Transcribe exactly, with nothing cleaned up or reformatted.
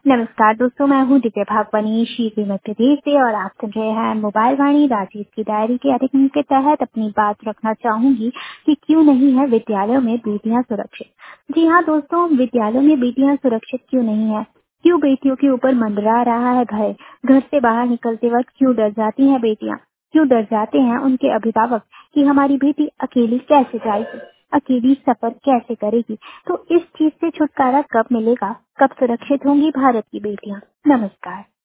नमस्कार दोस्तों, मैं हूँ दिव्या भागवनी श्री मध्य प्रदेश से और आप सुन रहे हैं मोबाइल वाणी राजेश की डायरी के अधिनियम के तहत अपनी बात रखना चाहूंगी कि क्यों नहीं है विद्यालयों में बेटियां सुरक्षित। जी हाँ दोस्तों, विद्यालयों में बेटियां सुरक्षित क्यों नहीं है? क्यों बेटियों के ऊपर मंडरा रहा है भय? घर से बाहर निकलते वक्त क्यों डर जाती हैं बेटियां? क्यों डर जाते हैं उनके अभिभावक कि हमारी बेटी अकेली कैसे जाएगी, अकेली सफर कैसे करेगी? तो इस चीज से छुटकारा कब मिलेगा? कब सुरक्षित होंगी भारत की बेटियां? नमस्कार।